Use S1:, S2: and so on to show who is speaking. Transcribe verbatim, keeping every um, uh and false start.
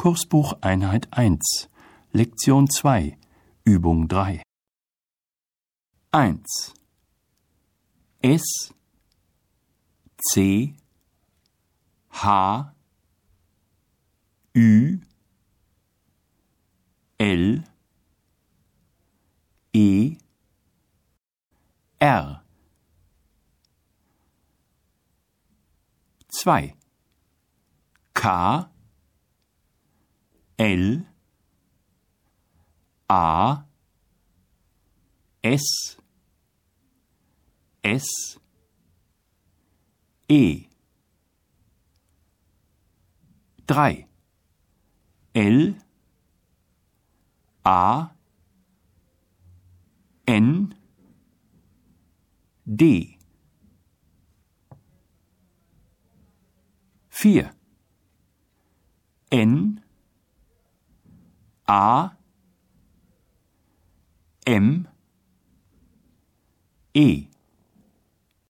S1: Kursbuch Einheit eins, Lektion zwei, Übung drei. eins. S, C, H, Ü, L, E, R. zwei. K, L, A, S, S, E. drei. L, A, N, D. vier. N, A, M, E.